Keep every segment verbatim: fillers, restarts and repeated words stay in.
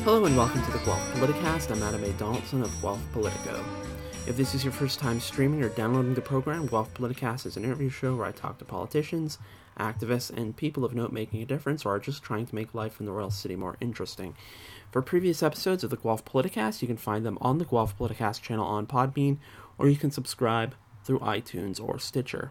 Hello and welcome to the Guelph Politicast. I'm Adam A. Donaldson of Guelph Politico. If this is your first time streaming or downloading the program, Guelph Politicast is an interview show where I talk to politicians, activists, and people of note making a difference or are just trying to make life in the Royal City more interesting. For previous episodes of the Guelph Politicast, you can find them on the Guelph Politicast channel on Podbean, or you can subscribe through iTunes or Stitcher.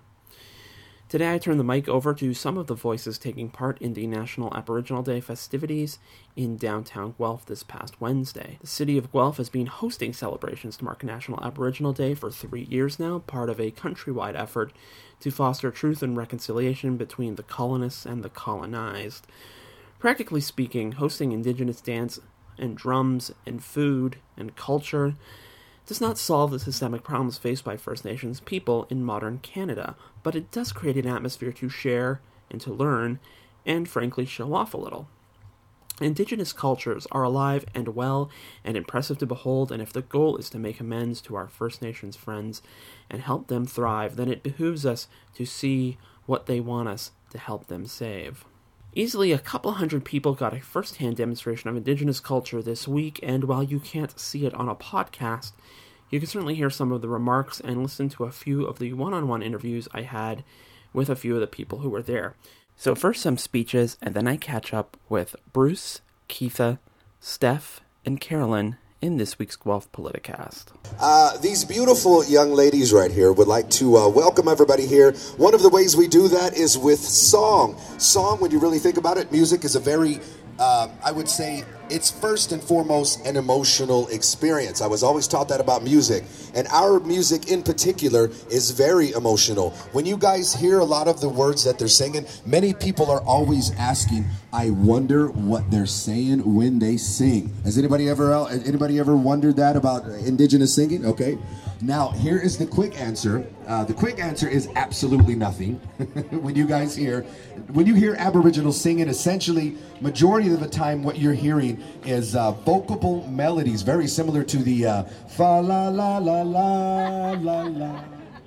Today I turn the mic over to some of the voices taking part in the National Aboriginal Day festivities in downtown Guelph this past Wednesday. The city of Guelph has been hosting celebrations to mark National Aboriginal Day for three years now, part of a countrywide effort to foster truth and reconciliation between the colonists and the colonized. Practically speaking, hosting Indigenous dance and drums and food and culture does not solve the systemic problems faced by First Nations people in modern Canada, but it does create an atmosphere to share and to learn, and frankly show off a little. Indigenous cultures are alive and well and impressive to behold, and if the goal is to make amends to our First Nations friends and help them thrive, then it behooves us to see what they want us to help them save. Easily a couple hundred people got a first-hand demonstration of Indigenous culture this week, and while you can't see it on a podcast, you can certainly hear some of the remarks and listen to a few of the one-on-one interviews I had with a few of the people who were there. So first some speeches, and then I catch up with Bruce, Keitha, Steph, and Carolyn in this week's Guelph Politicast. Uh, these beautiful young ladies right here would like to uh, welcome everybody here. One of the ways we do that is with song. Song, when you really think about it, music is a very, uh, I would say, it's first and foremost an emotional experience. I was always taught that about music. And our music in particular is very emotional. When you guys hear a lot of the words that they're singing, many people are always asking, I wonder what they're saying when they sing. Has anybody ever anybody ever wondered that about Indigenous singing? Okay. Now, here is the quick answer. Uh, the quick answer is absolutely nothing. When you guys hear, when you hear Aboriginal singing, essentially, majority of the time what you're hearing is uh, vocable melodies, very similar to the uh, fa la la la la la la.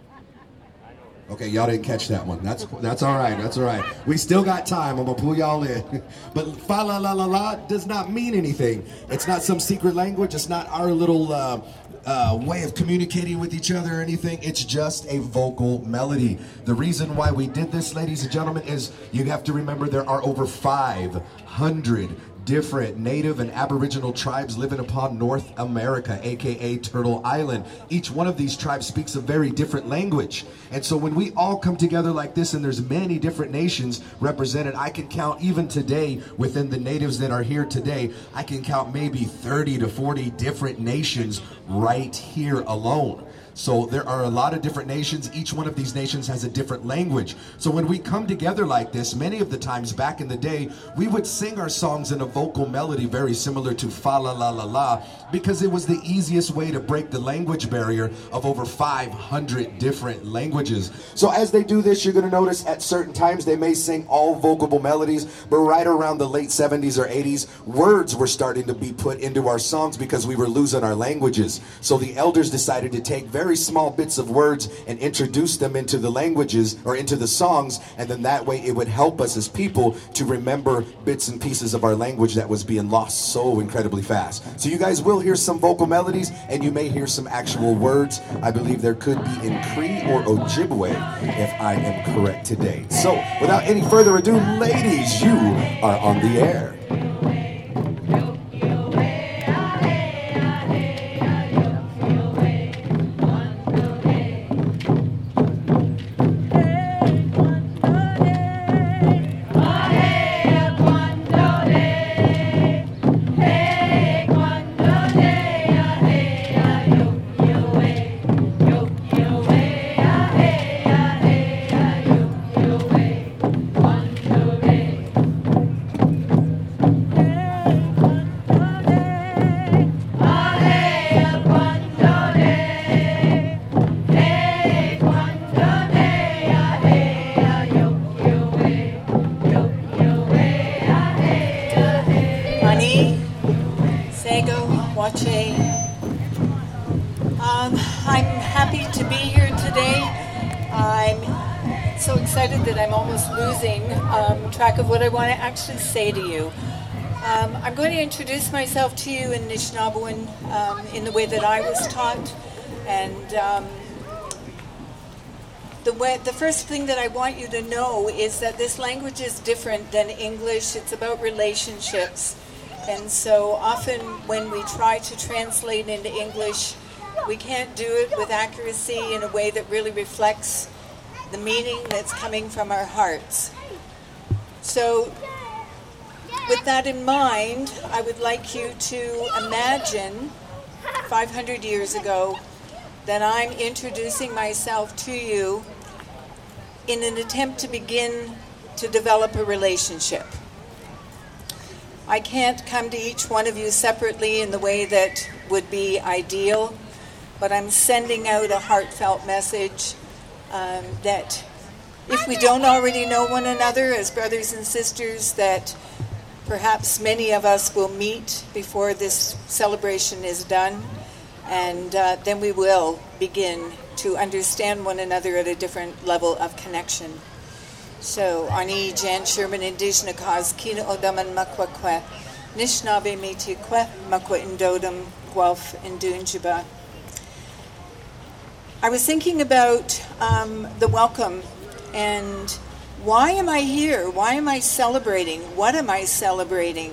Okay, y'all didn't catch that one. That's that's all right. That's all right. We still got time. I'm gonna pull y'all in. But fa la la la la does not mean anything. It's not some secret language. It's not our little uh, uh, way of communicating with each other or anything. It's just a vocal melody. The reason why we did this, ladies and gentlemen, is you have to remember there are over five hundred different Native and Aboriginal tribes living upon North America, aka Turtle Island. Each one of these tribes speaks a very different language. And so when we all come together like this, and there's many different nations represented, I can count even today within the natives that are here today, I can count maybe thirty to forty different nations right here alone. So there are a lot of different nations. Each one of these nations has a different language. So when we come together like this, many of the times back in the day, we would sing our songs in a vocal melody very similar to fa la la la la, because it was the easiest way to break the language barrier of over five hundred different languages. So as they do this, you're going to notice at certain times they may sing all vocable melodies, but right around the late seventies or eighties, words were starting to be put into our songs because we were losing our languages. So the elders decided to take very small bits of words and introduce them into the languages or into the songs, and then that way it would help us as people to remember bits and pieces of our language that was being lost so incredibly fast. So you guys will hear some vocal melodies, and you may hear some actual words. I believe there could be in Cree or Ojibwe, if I am correct today. So without any further ado, ladies, you are on the air. Um, I'm happy to be here today. I'm so excited that I'm almost losing um, track of what I want to actually say to you. Um, I'm going to introduce myself to you in Anishinaabewin um, in the way that I was taught. And um, the, way, the first thing that I want you to know is that this language is different than English. It's about relationships. And so often when we try to translate into English, we can't do it with accuracy in a way that really reflects the meaning that's coming from our hearts. So with that in mind, I would like you to imagine five hundred years ago that I'm introducing myself to you in an attempt to begin to develop a relationship. I can't come to each one of you separately in the way that would be ideal, but I'm sending out a heartfelt message um, that if we don't already know one another as brothers and sisters, that perhaps many of us will meet before this celebration is done, and uh, then we will begin to understand one another at a different level of connection. So, Ani Jan Sherman Indigenous Cause, Kina Odaman Makwakwe, Nishnave Métis Kwe, Makwa Indodam, Guelph, Indunjiba. I was thinking about um, the welcome and why am I here? Why am I celebrating? What am I celebrating?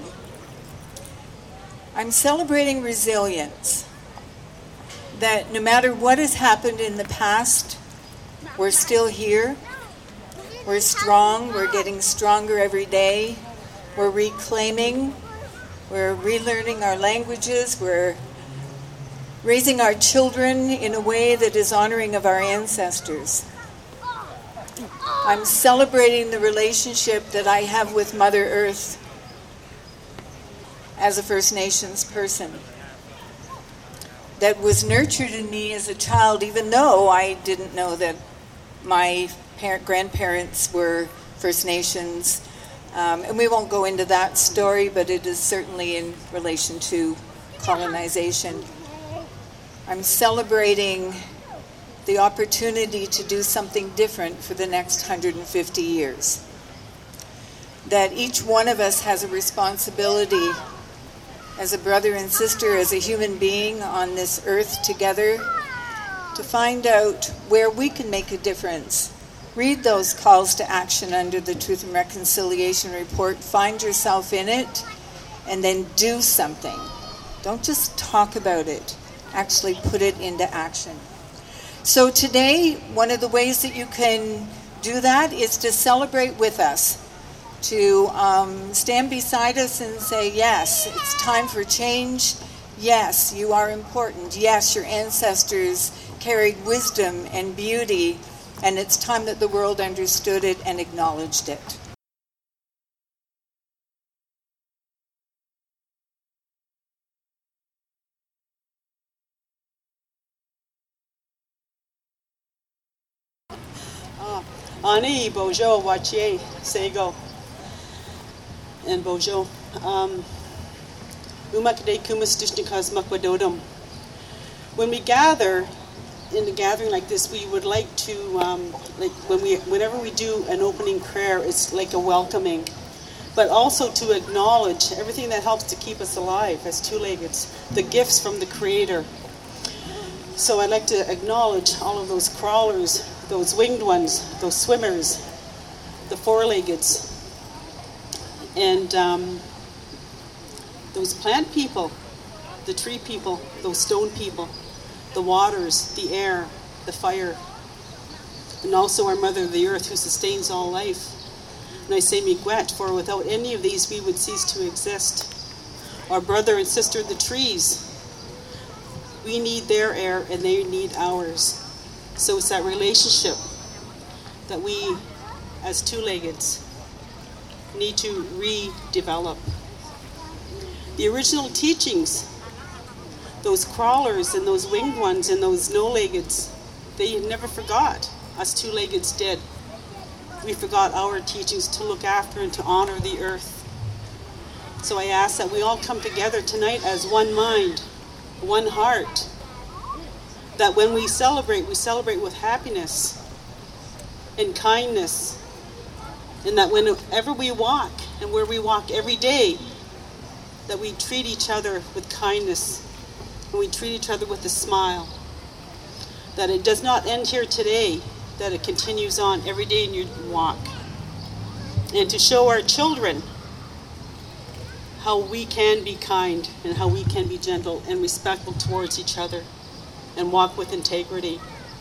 I'm celebrating resilience. That no matter what has happened in the past, we're still here. We're strong, we're getting stronger every day. We're reclaiming, we're relearning our languages, we're raising our children in a way that is honoring of our ancestors. I'm celebrating the relationship that I have with Mother Earth as a First Nations person that was nurtured in me as a child, even though I didn't know that my parent, grandparents were First Nations. Um, and we won't go into that story, but it is certainly in relation to colonization. I'm celebrating the opportunity to do something different for the next one hundred fifty years. That each one of us has a responsibility as a brother and sister, as a human being on this earth together, to find out where we can make a difference. Read those calls to action under the Truth and Reconciliation Report. Find yourself in it, and then do something. Don't just talk about it. Actually put it into action. So today, one of the ways that you can do that is to celebrate with us, to um, stand beside us and say, yes, it's time for change. Yes, you are important. Yes, your ancestors carried wisdom and beauty, and it's time that the world understood it and acknowledged it. Ani Bojo Wachier Sego and Bojo. Umakde Kumas Dishnikas Makwadodum. When we gather in a gathering like this, we would like to, um, like when we, whenever we do an opening prayer, it's like a welcoming, but also to acknowledge everything that helps to keep us alive as two-leggeds, the gifts from the Creator. So I'd like to acknowledge all of those crawlers, those winged ones, those swimmers, the four-leggeds, and um, those plant people, the tree people, those stone people, the waters, the air, the fire, and also our Mother, the Earth, who sustains all life. And I say miigwech, for without any of these we would cease to exist. Our brother and sister, the trees, we need their air and they need ours. So it's that relationship that we, as two-leggeds, need to redevelop. The original teachings, those crawlers and those winged ones and those no-leggeds, they never forgot. Us two-leggeds did. We forgot our teachings to look after and to honor the earth. So I ask that we all come together tonight as one mind, one heart, that when we celebrate, we celebrate with happiness and kindness, and that whenever we walk and where we walk every day, that we treat each other with kindness, and we treat each other with a smile, that it does not end here today, that it continues on every day in your walk. And to show our children how we can be kind and how we can be gentle and respectful towards each other and walk with integrity.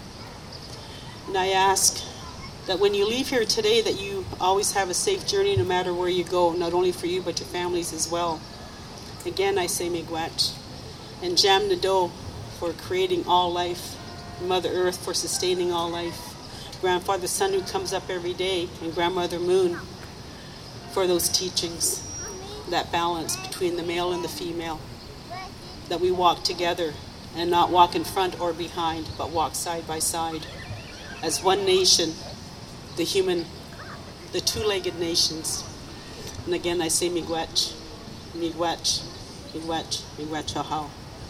And I ask that when you leave here today, that you always have a safe journey no matter where you go, not only for you but your families as well. Again, I say miigwech. And Jam Nado for creating all life, Mother Earth for sustaining all life, Grandfather Sun who comes up every day, and Grandmother Moon for those teachings, that balance between the male and the female, that we walk together and not walk in front or behind, but walk side by side as one nation, the human, the two-legged nations. And again, I say miigwech, miigwech, miigwech, miigwech hahau.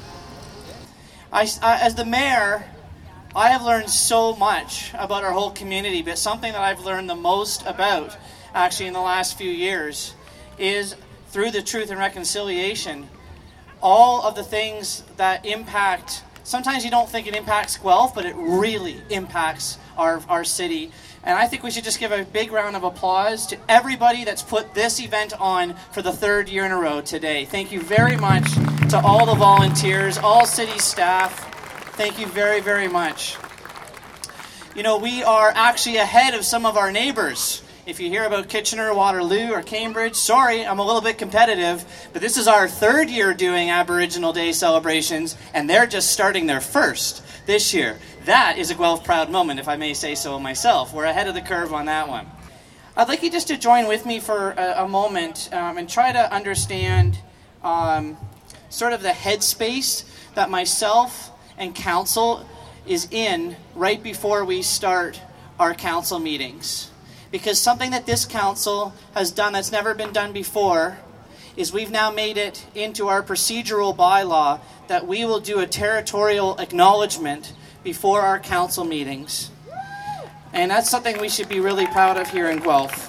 I, I, as the mayor, I have learned so much about our whole community, but something that I've learned the most about, actually in the last few years, is through the Truth and Reconciliation, all of the things that impact, sometimes you don't think it impacts Guelph, but it really impacts our, our city. And I think we should just give a big round of applause to everybody that's put this event on for the third year in a row today. Thank you very much to all the volunteers, all city staff. Thank you very, very much. You know, we are actually ahead of some of our neighbors. If you hear about Kitchener, Waterloo, or Cambridge, sorry, I'm a little bit competitive, but this is our third year doing Aboriginal Day celebrations, and they're just starting their first this year. That is a Guelph proud moment, if I may say so myself. We're ahead of the curve on that one. I'd like you just to join with me for a, a moment um, and try to understand um, sort of the headspace that myself and council is in right before we start our council meetings. Because something that this council has done that's never been done before is we've now made it into our procedural bylaw that we will do a territorial acknowledgement before our council meetings. And that's something we should be really proud of here in Guelph.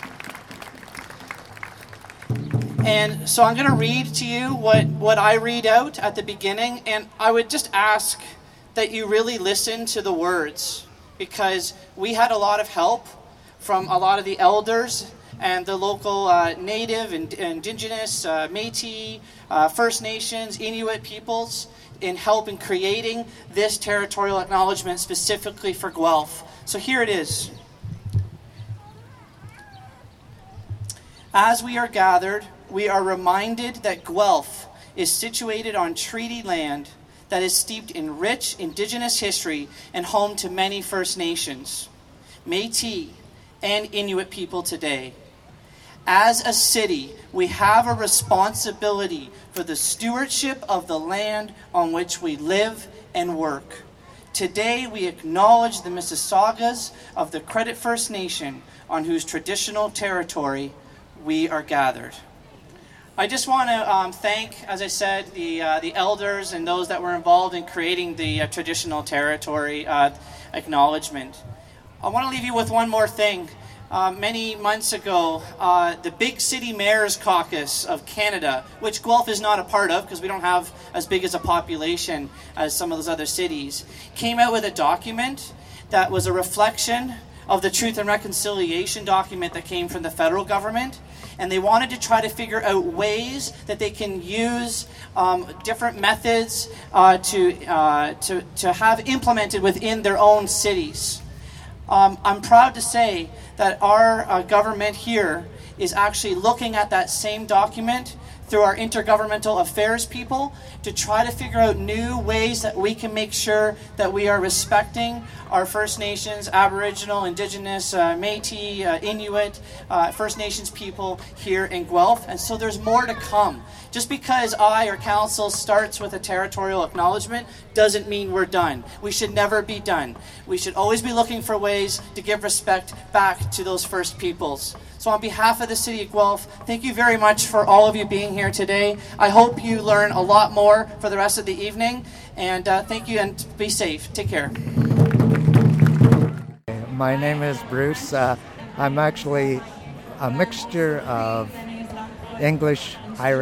And so I'm going to read to you what, what I read out at the beginning, and I would just ask that you really listen to the words, because we had a lot of help from a lot of the elders and the local uh, Native and Indigenous, uh, Métis, uh, First Nations, Inuit peoples in help in creating this territorial acknowledgement specifically for Guelph. So here it is. As we are gathered, we are reminded that Guelph is situated on treaty land that is steeped in rich Indigenous history and home to many First Nations, Métis, and Inuit people today. As a city, we have a responsibility for the stewardship of the land on which we live and work. Today, we acknowledge the Mississaugas of the Credit First Nation on whose traditional territory we are gathered. I just want to um, thank, as I said, the uh, the elders and those that were involved in creating the uh, traditional territory uh, acknowledgement. I want to leave you with one more thing. Uh, many months ago, uh, the Big City Mayors Caucus of Canada, which Guelph is not a part of because we don't have as big as a population as some of those other cities, came out with a document that was a reflection of the Truth and Reconciliation document that came from the federal government. And they wanted to try to figure out ways that they can use um, different methods uh, to, uh, to, to have implemented within their own cities. Um, I'm proud to say that our uh, government here is actually looking at that same document through our intergovernmental affairs people to try to figure out new ways that we can make sure that we are respecting our First Nations, Aboriginal, Indigenous, uh, Métis, uh, Inuit, uh, First Nations people here in Guelph. And so there's more to come. Just because I or council starts with a territorial acknowledgement doesn't mean we're done. We should never be done. We should always be looking for ways to give respect back to those first peoples. So on behalf of the City of Guelph, thank you very much for all of you being here today. I hope you learn a lot more for the rest of the evening. And uh, thank you, and be safe. Take care. My name is Bruce. Uh, I'm actually a mixture of English, Irish,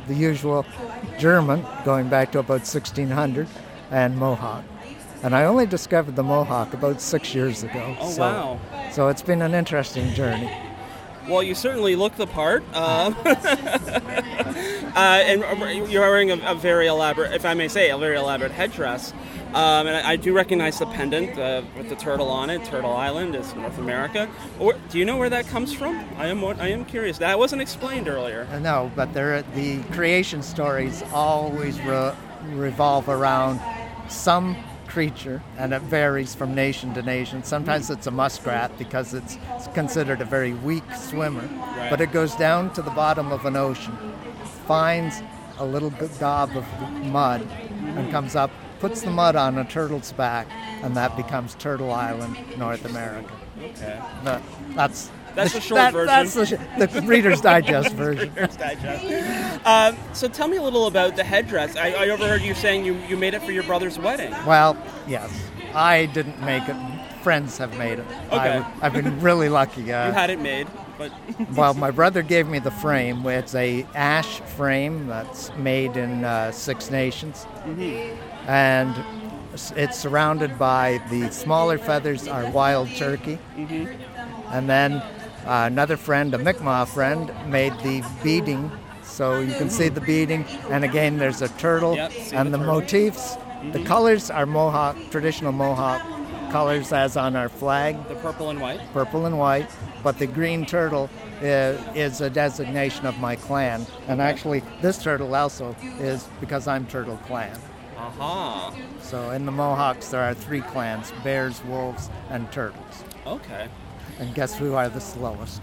the usual German, going back to about sixteen hundred, and Mohawk. And I only discovered the Mohawk about six years ago. Oh, so, wow. So it's been an interesting journey. Well, you certainly look the part. Uh, uh, and you're wearing a, a very elaborate, if I may say, a very elaborate headdress. Um, and I, I do recognize the pendant uh, with the turtle on it. Turtle Island is North America. Or, do you know where that comes from? I am I am curious. That wasn't explained earlier. Uh, No, but there, the creation stories always re- revolve around some creature, and it varies from nation to nation. Sometimes it's a muskrat because it's considered a very weak swimmer, Right. but it goes down to the bottom of an ocean, finds a little gob of mud, and comes up, puts the mud on a turtle's back, and that becomes Turtle Island, North America. Okay. But that's That's the, the short that- version. That's the, sh- the Reader's Digest version. Reader's Digest. Um, so tell me a little about the headdress. I, I overheard you saying you, you made it for your brother's wedding. Well, yes. I didn't make it. Friends have made it. Okay. I, I've been really lucky. Uh, You had it made, but well, my brother gave me the frame. It's a ash frame that's made in uh, Six Nations. Mm-hmm. And s- it's surrounded by the smaller feathers are wild turkey. Mm-hmm. And then uh, another friend, a Mi'kmaq friend, made the beading. So you can see the beading. And again, there's a turtle. Yep, see and the the, turtle. motifs, the colors are Mohawk, traditional Mohawk colors as on our flag. the purple and white. Purple and white, but the green turtle is, is a designation of my clan. And actually, this turtle also is because I'm Turtle Clan. Aha. So in the Mohawks, there are three clans, bears, wolves, and turtles. Okay. And guess who are the slowest?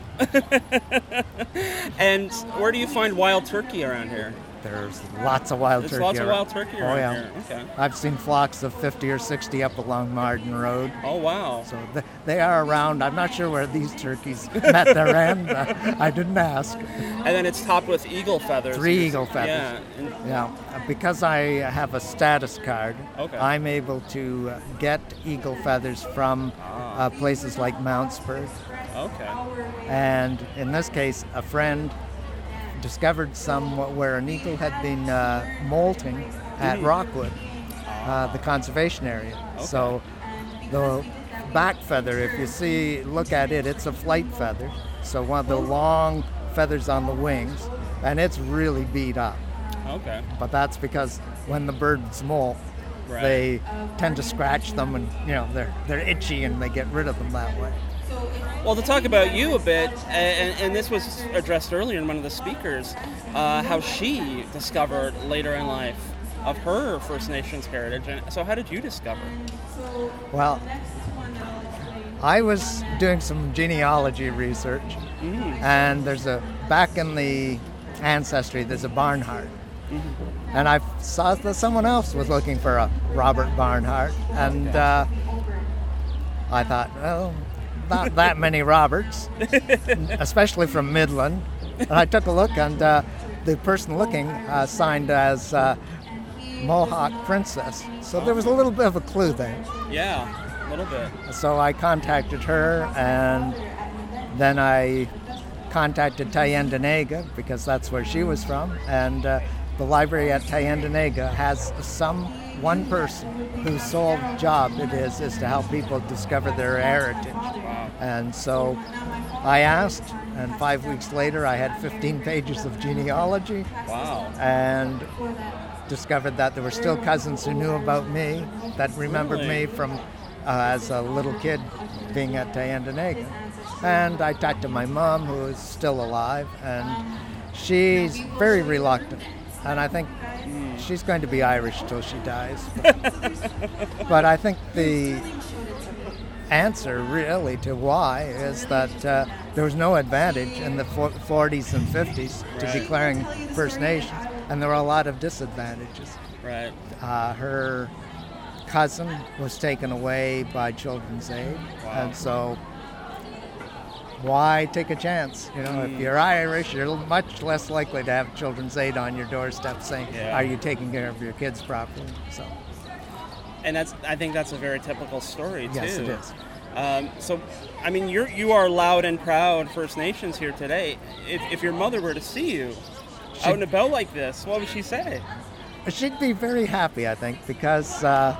And where do you find wild turkey around here? There's lots of wild There's turkey. lots of around. wild turkey Oh, around yeah. here. Okay. I've seen flocks of fifty or sixty up along Marden Road. Oh, wow. So th- they are around. I'm not sure where these turkeys met their end. Uh, I didn't ask. And then it's topped with eagle feathers. Three eagle feathers. Yeah. And Yeah, uh, because I have a status card, Okay. I'm able to uh, get eagle feathers from uh, places like Mountsburg. okay. And in this case, a friend discovered some where an eagle had been uh, molting at Rockwood, uh, the conservation area. So the back feather, if you see, look at it, it's a flight feather. So one of the long feathers on the wings, and it's really beat up. Okay. But that's because when the birds molt, Right. they tend to scratch them, and you know they're they're itchy, and they get rid of them that way. Well, to talk about you a bit, and, and this was addressed earlier in one of the speakers, uh, how she discovered later in life of her First Nations heritage. And so how did you discover? Well, I was doing some genealogy research, and there's a back in the ancestry there's a Barnhart, and I saw that someone else was looking for a Robert Barnhart, and uh, I thought, well, not that many Roberts, especially from Midland. And I took a look, and uh, the person looking uh, signed as uh, Mohawk Princess, so there was a little bit of a clue there. Yeah, a little bit. So I contacted her, and then I contacted Tyendinaga because that's where she was from, and uh, the library at Tyendinaga has some one person whose sole job it is is to help people discover their heritage. And so I asked, and five weeks later I had fifteen pages of genealogy. Wow. And discovered that there were still cousins who knew about me, that remembered Really? me from uh, as a little kid being at Tyendinaga. And I talked to my mom, who is still alive, and she's very reluctant. And I think she's going to be Irish till she dies. But I think the answer really to why is that uh, there was no advantage in the forties and fifties to Right. declaring First Nations, and there were a lot of disadvantages. Right. Uh, her cousin was taken away by Children's Aid, Wow. and so why take a chance? You know, if you're Irish, you're much less likely to have Children's Aid on your doorstep saying, Yeah. "Are you taking care of your kids properly?" So And that's I think that's a very typical story too. yes, it is. Um, so, I mean, you're you are loud and proud First Nations here today. If, if your mother were to see you, out and about like this, what would she say? She'd be very happy, I think, because uh,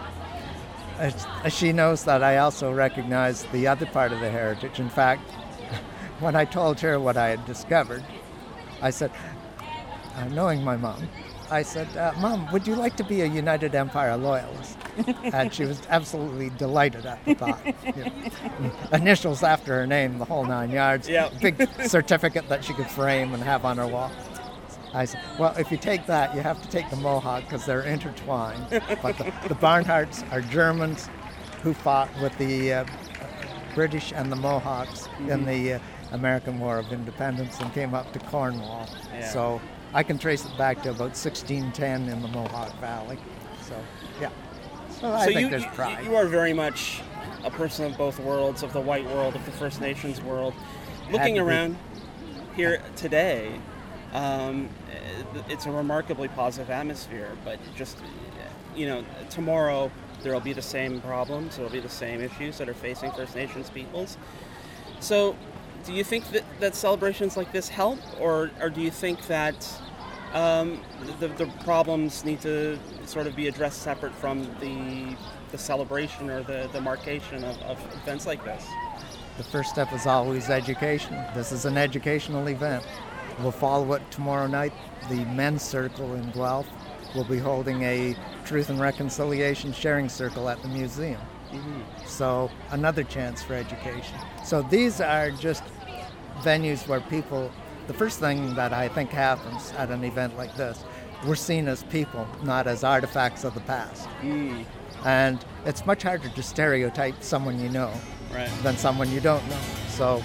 she knows that I also recognize the other part of the heritage. In fact, when I told her what I had discovered, I said, uh, knowing my mom, I said, uh, Mom, would you like to be a United Empire loyalist? And she was absolutely delighted at the thought. You know, initials after her name, the whole nine yards. Yep. Big certificate that she could frame and have on her wall. I said, well, if you take that, you have to take the Mohawk because they're intertwined. But the, the Barnharts are Germans who fought with the uh, British and the Mohawks mm-hmm. in the uh, American War of Independence and came up to Cornwall. Yeah. So I can trace it back to about sixteen ten in the Mohawk Valley. So, yeah. So I so think you, there's pride. You are very much a person of both worlds, of the white world, of the First Nations world. Looking around here today, um, it's a remarkably positive atmosphere, but just, you know, tomorrow there will be the same problems, there will be the same issues that are facing First Nations peoples. So do you think that, that celebrations like this help, or, or do you think that um, the, the problems need to sort of be addressed separate from the the celebration or the, the markation of, of events like this? The first step is always education. This is an educational event. We'll follow it tomorrow night. The men's circle in Guelph will be holding a Truth and Reconciliation sharing circle at the museum. Mm-hmm. So another chance for education. So these are just venues where people, the first thing that I think happens at an event like this, we're seen as people, not as artifacts of the past. Mm. And it's much harder to stereotype someone you know right. than someone you don't know. So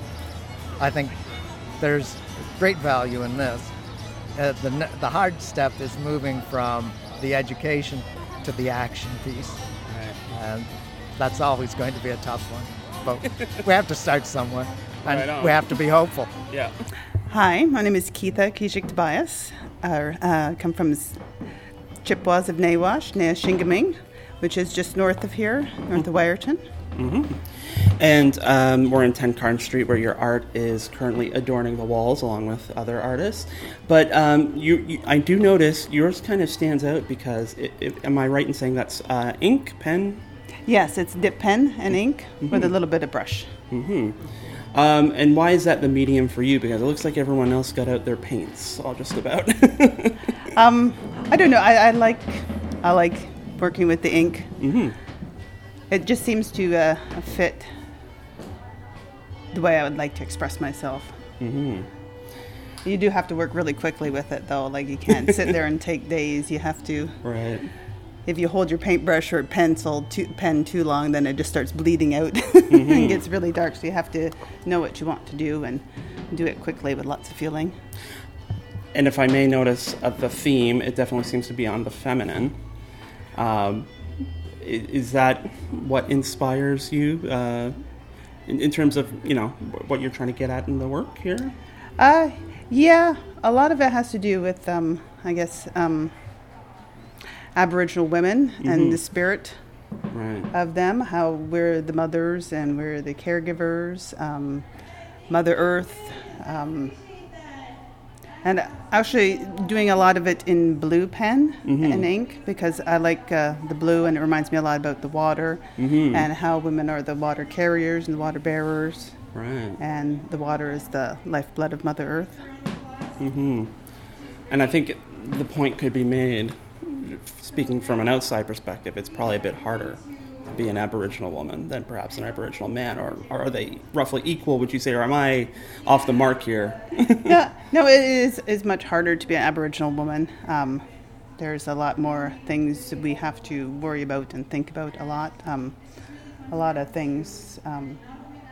I think there's great value in this. Uh, the, the hard step is moving from the education to the action piece. Right. And that's always going to be a tough one. But we have to start somewhere. And right we have to be hopeful. Yeah. Hi, my name is Keitha Kijik Tobias. I uh, come from Chippewas of Nawash, Nea-Shingaming, which is just north of here, north of Wyerton. Mm-hmm. And um, we're in ten Carn Street, where your art is currently adorning the walls along with other artists. But um, you, you, I do notice yours kind of stands out because, it, it, am I right in saying that's uh, ink, pen? Yes, it's dip pen and ink mm-hmm. with a little bit of brush. Mm-hmm. Um, and why is that the medium for you? Because it looks like everyone else got out their paints, all just about. um, I don't know. I, I like I like working with the ink. Mm-hmm. It just seems to uh, fit the way I would like to express myself. Mm-hmm. You do have to work really quickly with it, though. Like, you can't sit there and take days. You have to. Right. If you hold your paintbrush or pencil too, pen too long, then it just starts bleeding out mm-hmm. and gets really dark. So you have to know what you want to do and do it quickly with lots of feeling. And if I may notice uh, the theme, it definitely seems to be on the feminine. Um, is, is that what inspires you uh, in, in terms of, you know, what you're trying to get at in the work here? Uh, yeah, a lot of it has to do with, um, I guess, um, Aboriginal women mm-hmm. and the spirit right. of them, how we're the mothers and we're the caregivers, um, Mother Earth, um, and actually doing a lot of it in blue pen mm-hmm. and ink, because I like uh, the blue, and it reminds me a lot about the water mm-hmm. and how women are the water carriers and the water bearers, right. and the water is the lifeblood of Mother Earth. Mm-hmm. And I think the point could be made, speaking from an outside perspective, it's probably a bit harder to be an Aboriginal woman than perhaps an Aboriginal man, or, or are they roughly equal, would you say, or am I off the mark here? Yeah, no, it is, is much harder to be an Aboriginal woman. Um, there's a lot more things we have to worry about and think about a lot. Um, a lot of things um,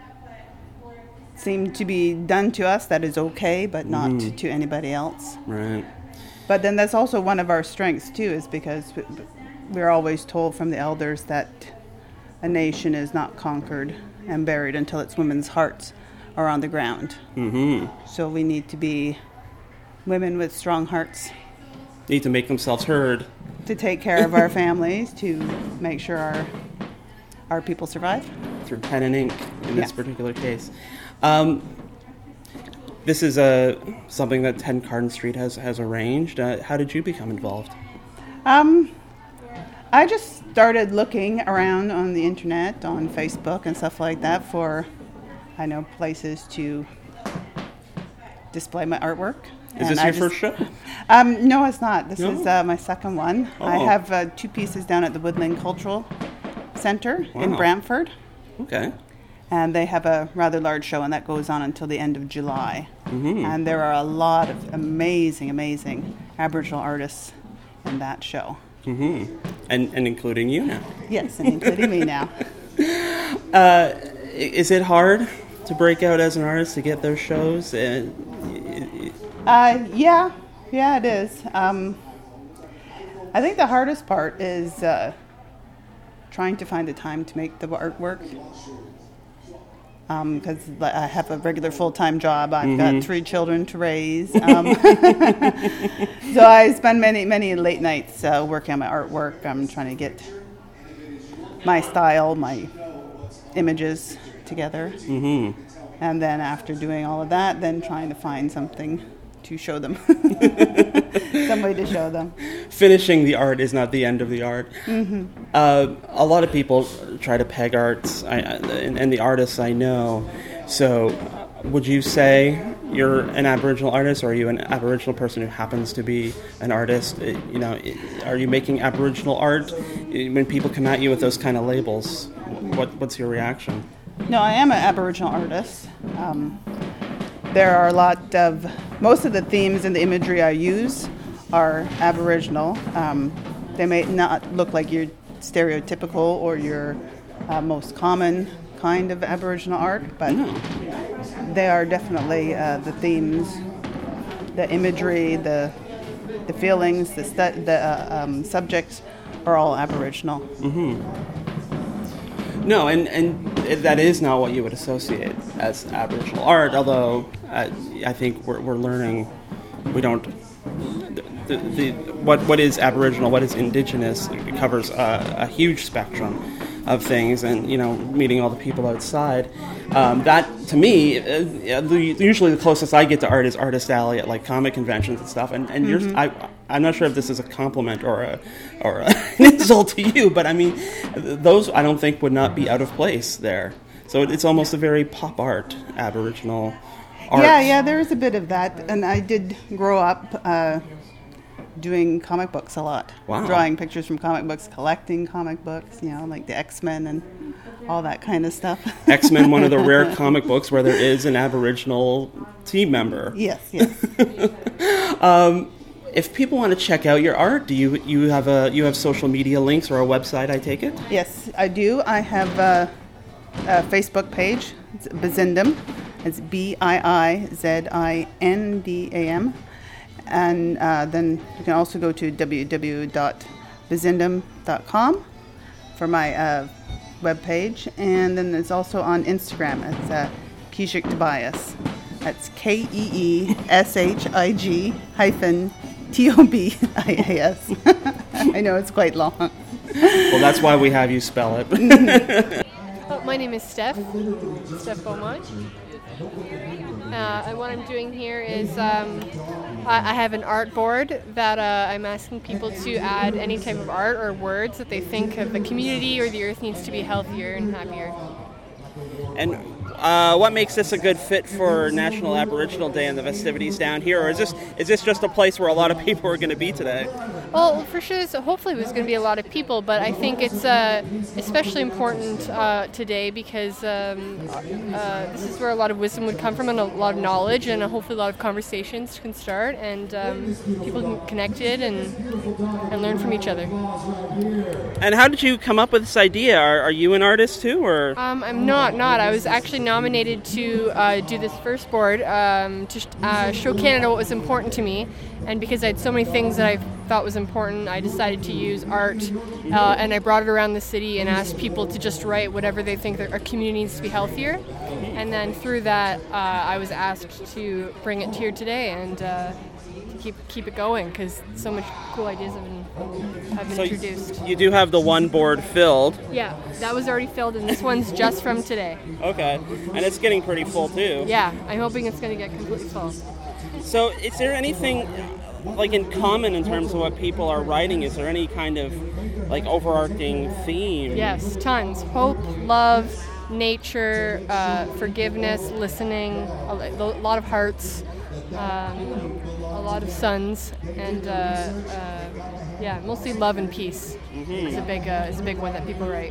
seem to be done to us that is okay, but not mm. to anybody else. Right. But then that's also one of our strengths, too, is because we're always told from the elders that a nation is not conquered and buried until its women's hearts are on the ground. Mm-hmm. So we need to be women with strong hearts. Need to make themselves heard. To take care of our families, to make sure our our people survive. Through pen and ink, in yeah. this particular case. Um, this is a something that ten Carden Street has has arranged. Uh, how did you become involved? Um, I just started looking around on the internet, on Facebook and stuff like that for, I know, places to display my artwork. Is And this I your just- first show? Um, no, it's not. This No? is uh, my second one. I Oh. have uh, two pieces down at the Woodland Cultural Center in Wow. Brantford. Okay. And they have a rather large show, and that goes on until the end of July. Mm-hmm. And there are a lot of amazing, amazing Aboriginal artists in that show. Mm-hmm. And and including you now. Yes, and including me now. Uh, is it hard to break out as an artist to get those shows? Uh, Uh, yeah, yeah, it is. Um, I think the hardest part is uh, trying to find the time to make the artwork. Because um, I have a regular full-time job. I've Mm-hmm. got three children to raise. Um, so I spend many, many late nights uh, working on my artwork. I'm trying to get my style, my images together. Mm-hmm. And then after doing all of that, then trying to find something to show them. Some way to show them. Finishing the art is not the end of the art. Mm-hmm. Uh, a lot of people try to peg arts, I, and, and the artists I know. So, uh, would you say you're an Aboriginal artist, or are you an Aboriginal person who happens to be an artist? Uh, You know, are you making Aboriginal art? When people come at you with those kind of labels, what what's your reaction? No, I am an Aboriginal artist. Um, there are a lot of, most of the themes and the imagery I use are Aboriginal. Um, they may not look like your stereotypical or your uh, most common kind of Aboriginal art, but they are definitely uh, the themes, the imagery, the the feelings, the stu- the uh, um, subjects are all Aboriginal. Mm-hmm. No, and, and that is not what you would associate as Aboriginal art, although uh, I think we're, we're learning, we don't, the, the, the, what what is Aboriginal, what is Indigenous, it covers a, a huge spectrum of things, and, you know, meeting all the people outside. Um, that, to me, uh, the, usually the closest I get to art is Artist Alley at, like, comic conventions and stuff, and, and Mm-hmm. yours, I, I'm not sure if this is a compliment or a or a, an insult to you, but I mean, those I don't think would not be out of place there. So it's almost a very pop art, Aboriginal art. Yeah, yeah, there is a bit of that, and I did grow up uh, doing comic books a lot. Wow. Drawing pictures from comic books, collecting comic books, you know, like the X-Men and all that kind of stuff. X-Men, one of the rare comic books where there is an Aboriginal team member. Yes, yes. um, if people want to check out your art, do you you have a you have social media links or a website? I take it. Yes, I do. I have a, a Facebook page. It's Bizindam. It's B I I Z I N D A M. And uh, then you can also go to w w w dot bizindam dot com for my uh, webpage. And then it's also on Instagram. It's uh, Keeshik Tobias. That's K E E S H I G hyphen T O B I A S. I know it's quite long. Well, that's why we have you spell it. Oh, my name is Steph, Steph Beaumont. Uh, and what I'm doing here is um, I, I have an art board that uh, I'm asking people to add any type of art or words that they think of the community or the earth needs to be healthier and happier. And uh, what makes this a good fit for National Aboriginal Day and the festivities down here? Or is this is this just a place where a lot of people are going to be today? Well, for sure, so hopefully there's going to be a lot of people, but I think it's uh, especially important uh, today because um, uh, this is where a lot of wisdom would come from and a lot of knowledge, and uh, hopefully a lot of conversations can start, and um, people can get connected and and learn from each other. And how did you come up with this idea? Are, are you an artist too, or? Um, I'm not, not. I was actually nominated to uh, do this first board um, to uh, show Canada what was important to me, and because I had so many things that I thought was important, I decided to use art, uh, and I brought it around the city and asked people to just write whatever they think that our community needs to be healthier, and then through that uh, I was asked to bring it here today and uh, to keep keep it going because so much cool ideas have been, have been So introduced. you do have the one board filled. Yeah, that was already filled, and this one's just from today. Okay, and it's getting pretty full too. Yeah, I'm hoping it's going to get completely full. So is there anything like in common in terms of what people are writing? Is there any kind of like overarching theme? Yes, tons. Hope, love, nature, uh, forgiveness, listening, a lo- lot of hearts, um, a lot of suns, and uh, uh, yeah, mostly love and peace mm-hmm. is a big uh, is a big one that people write.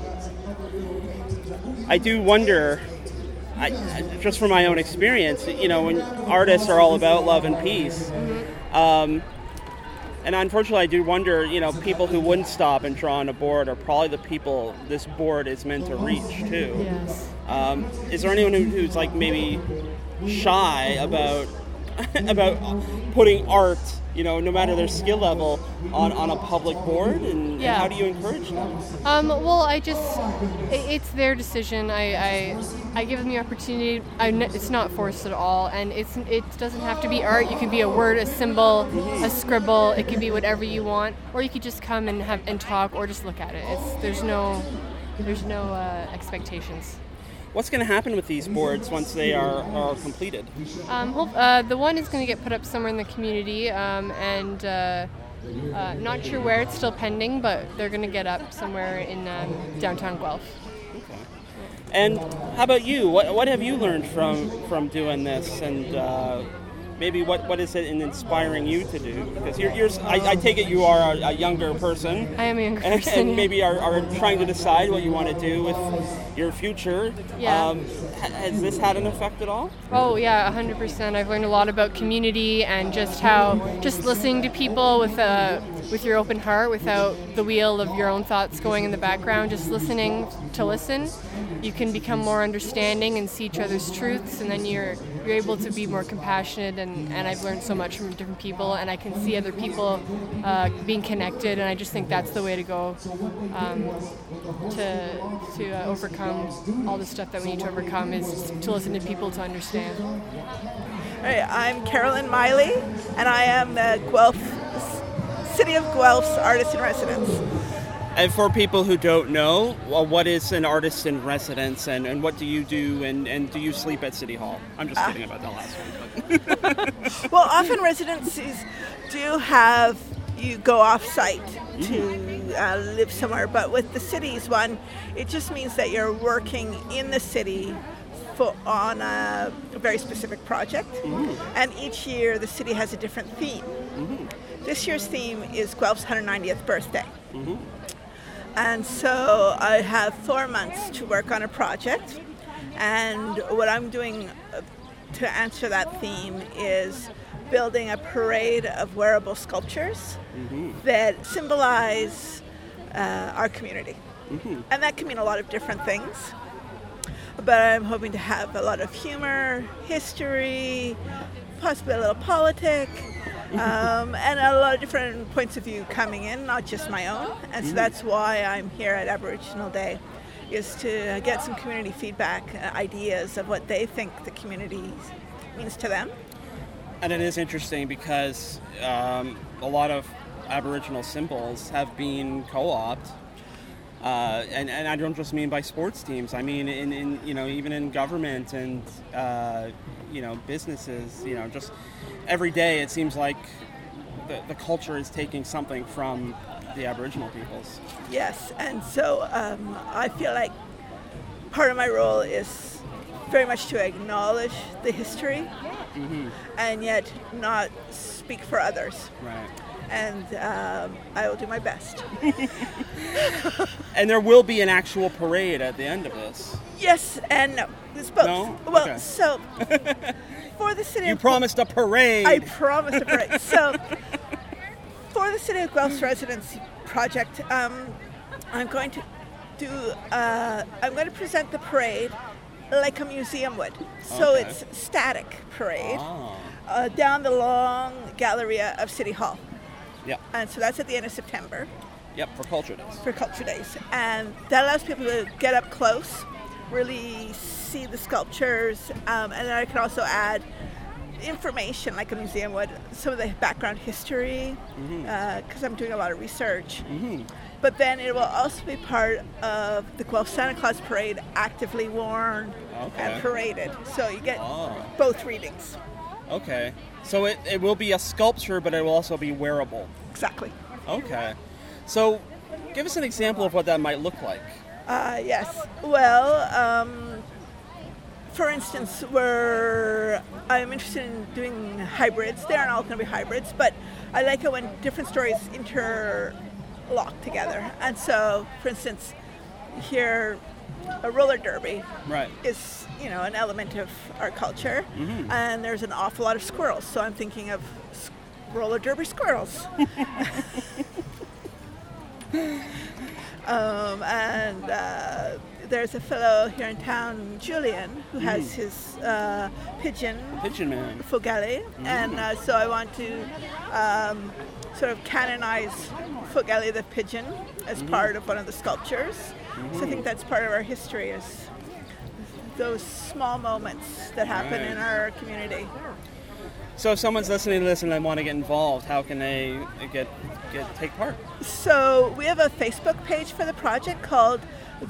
I do wonder, I, just from my own experience, you know, when artists are all about love and peace, mm-hmm. um, and unfortunately I do wonder, you know, people who wouldn't stop and draw on a board are probably the people this board is meant to reach too. Yes. Um, is there anyone who, who's like maybe shy about about putting art, you know, no matter their skill level, on, on a public board, and, yeah. and how do you encourage them? Um, well, I just, it, it's their decision. I, I, I give them the opportunity. I, it's not forced at all, and it's it doesn't have to be art. You can be a word, a symbol, a scribble. It can be whatever you want, or you could just come and have and talk, or just look at it. It's there's no, there's no uh, expectations. What's going to happen with these boards once they are, are completed? Um, hope, uh, the one is going to get put up somewhere in the community, um, and uh, uh, not sure where. It's still pending, but they're going to get up somewhere in um, downtown Guelph. Okay. And how about you? What what have you learned from, from doing this? And uh, maybe what, what is it in inspiring you to do? Because you're, you're I, I take it you are a, a younger person. I am a younger and, person. And maybe are, are trying to decide what you want to do with your future. Yeah. Um, has this had an effect at all? Oh yeah, one hundred percent. I've learned a lot about community and just how just listening to people with a with your open heart, without the wheel of your own thoughts going in the background. Just listening to listen, you can become more understanding and see each other's truths, and then you're you're able to be more compassionate. And, and I've learned so much from different people, and I can see other people uh, being connected, and I just think that's the way to go um, to to uh, overcome all the stuff that we need to overcome, is to listen to people to understand. Hey, I'm Carolyn Miley, and I am the Guelph City of Guelph's artist in residence. And for people who don't know, well, what is an artist in residence, and, and what do you do, and, and do you sleep at City Hall? I'm just kidding about that last one. But. Well, often residencies do have you go off-site to uh, live somewhere, but with the city's one, it just means that you're working in the city for, on a, a very specific project, mm-hmm. and each year the city has a different theme. Mm-hmm. This year's theme is Guelph's one hundred ninetieth birthday. Mm-hmm. And so I have four months to work on a project, and what I'm doing to answer that theme is building a parade of wearable sculptures mm-hmm. that symbolize uh, our community. Mm-hmm. And that can mean a lot of different things, but I'm hoping to have a lot of humor, history, possibly a little politics, um, and a lot of different points of view coming in, not just my own. And so that's why I'm here at Aboriginal Day, is to get some community feedback, uh, ideas of what they think the community means to them. And it is interesting because um, a lot of Aboriginal symbols have been co-opted. Uh, and, and I don't just mean by sports teams. I mean, in, in you know, even in government and uh, you know, businesses. You know, just every day it seems like the, the culture is taking something from the Aboriginal peoples. Yes, and so um, I feel like part of my role is very much to acknowledge the history, mm-hmm. and yet not speak for others. Right. And um, I will do my best. And there will be an actual parade at the end of this. Yes, and no. It's both. No? Well, okay. So, for the city You of promised a parade. I promised a parade. So, for the City of Guelph's residency project, um, I'm going to do, uh, I'm going to present the parade like a museum would. So Okay. it's static parade Ah. uh, down the long galleria of City Hall. Yep. And so that's at the end of September Yep, for Culture Days. for Culture Days. And that allows people to get up close, really see the sculptures, um, and then I can also add information, like a museum would, some of the background history, because Mm-hmm. uh, I'm doing a lot of research. Mm-hmm. But then it will also be part of the Guelph Santa Claus Parade, actively worn Okay. and paraded. So you get Oh. both readings. Okay. So it, it will be a sculpture, but it will also be wearable. Exactly. Okay. So give us an example of what that might look like. Uh, yes. Well, um, for instance, we're, I'm interested in doing hybrids. They aren't all going to be hybrids, but I like it when different stories interlock together. And so, for instance, here, a roller derby Right. is, you know, an element of our culture, Mhm. and there's an awful lot of squirrels. So I'm thinking of s- roller derby squirrels. um, and uh, there's a fellow here in town, Julian, who has Mm. his uh, pigeon, Pigeon Man. Fogeli, and uh, so I want to um, sort of canonize Fogeli the pigeon as Mhm. part of one of the sculptures. So I Mhm. think that's part of our history, is those small moments that happen Right. in our community. So if someone's listening to this and they want to get involved, how can they get get take part? So we have a Facebook page for the project called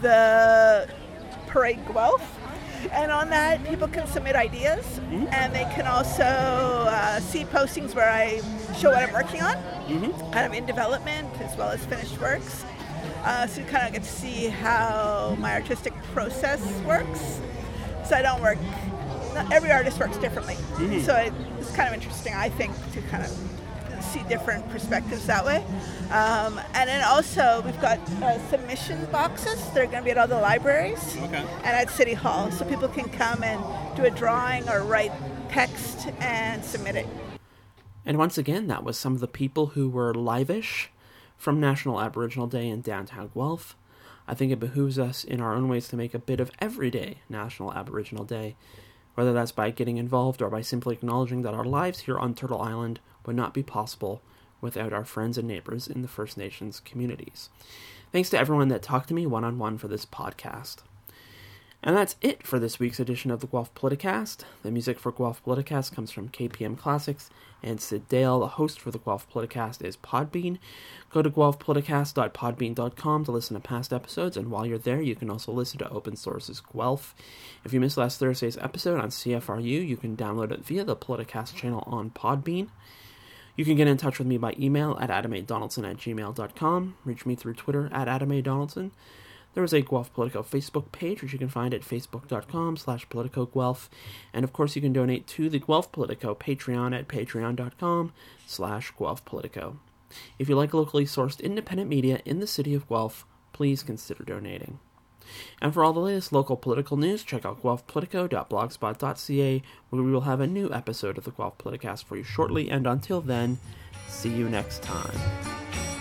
the Parade Guelph, and on that people can submit ideas, and they can also uh, see postings where I show what I'm working on, Mm-hmm. kind of in development as well as finished works. Uh, so you kind of get to see how my artistic process works. So I don't work, not every artist works differently. Mhm. So it, it's kind of interesting, I think, to kind of see different perspectives that way. Um, and then also we've got uh, submission boxes. They're going to be at all the libraries Okay. and at City Hall. So people can come and do a drawing or write text and submit it. And once again, that was some of the people who were live-ish from National Aboriginal Day in downtown Guelph. I think it behooves us in our own ways to make a bit of everyday National Aboriginal Day, whether that's by getting involved or by simply acknowledging that our lives here on Turtle Island would not be possible without our friends and neighbors in the First Nations communities. Thanks to everyone that talked to me one-on-one for this podcast. And that's it for this week's edition of the Guelph Politicast. The music for Guelph Politicast comes from K P M Classics, and Sid Dale, the host for the Guelph Politicast, is Podbean. Go to guelph politicast dot podbean dot com to listen to past episodes, and while you're there, you can also listen to Open Source's Guelph. If you missed last Thursday's episode on C F R U, you can download it via the Politicast channel on Podbean. You can get in touch with me by email at adam a donaldson at gmail dot com. Reach me through Twitter at adam a donaldson. There is a Guelph Politico Facebook page, which you can find at facebook.com slash politicoguelph. And of course, you can donate to the Guelph Politico Patreon at patreon.com slash Guelph Politico. If you like locally sourced independent media in the city of Guelph, please consider donating. And for all the latest local political news, check out guelph politico dot blogspot dot c a, where we will have a new episode of the Guelph Politicast for you shortly. And until then, see you next time.